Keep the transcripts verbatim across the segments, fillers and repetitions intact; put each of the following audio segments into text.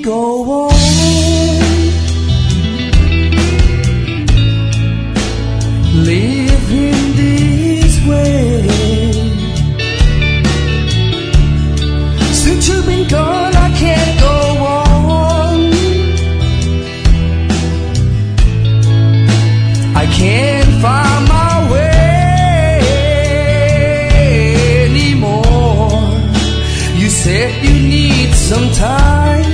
go on. Living this way. Since you've been gone, I can't go on. I can't find my way anymore. You said you need some time,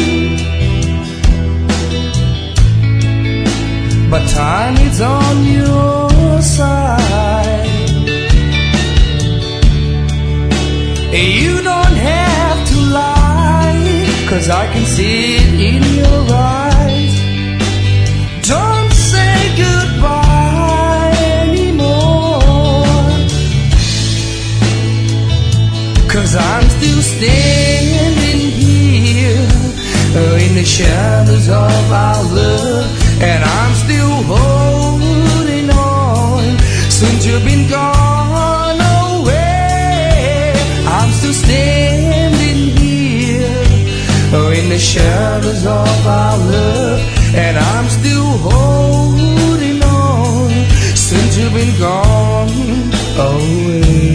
but time is on your side. You don't have to lie, 'cause I can see it in your eyes. Don't say goodbye anymore, 'cause I'm still standing here in the shadows of our love, and I'm still holding on. Since you've been gone away, I'm still standing here in the shadows of our love, and I'm still holding on. Since you've been gone away,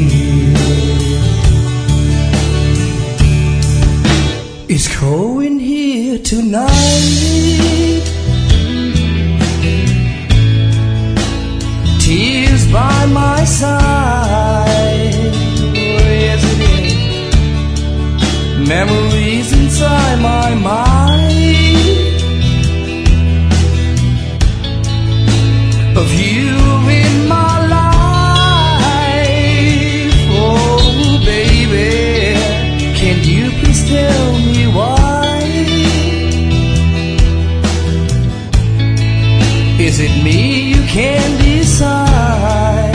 it's cold in here tonight. Tears by my side. Oh, yes it is. Memories inside my mind of you in my life. Oh baby, can you please tell me why? Is it me you can't decide?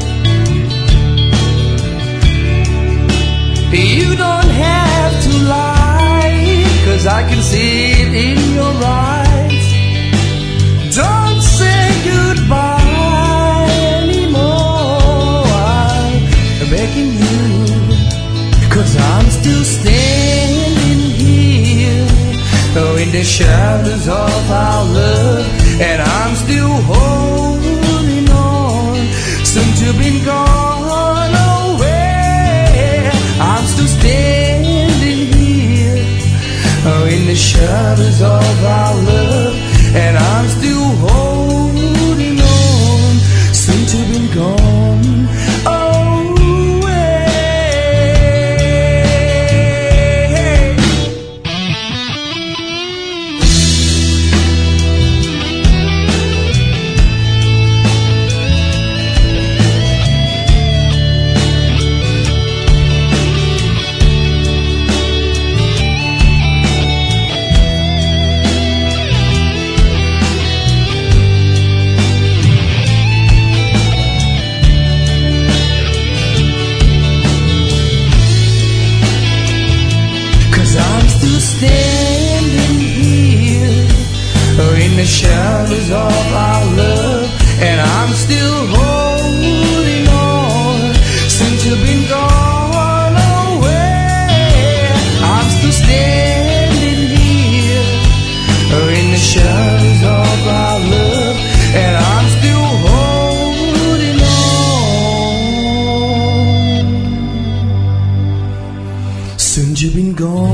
You don't have to lie, 'cause I can see it in your eyes. Don't say goodbye anymore, I'm begging you, 'cause I'm still standing here in the shadows of our love, and I'm still holding on. Since you've been gone away, I'm still standing here in the shadows of our love, and I'm still holding on. Since you've been gone away. Standing here in the shadows of our love, and I'm still holding on. Since you've been gone away, I'm still standing here in the shadows of our love, and I'm still holding on. Since you've been gone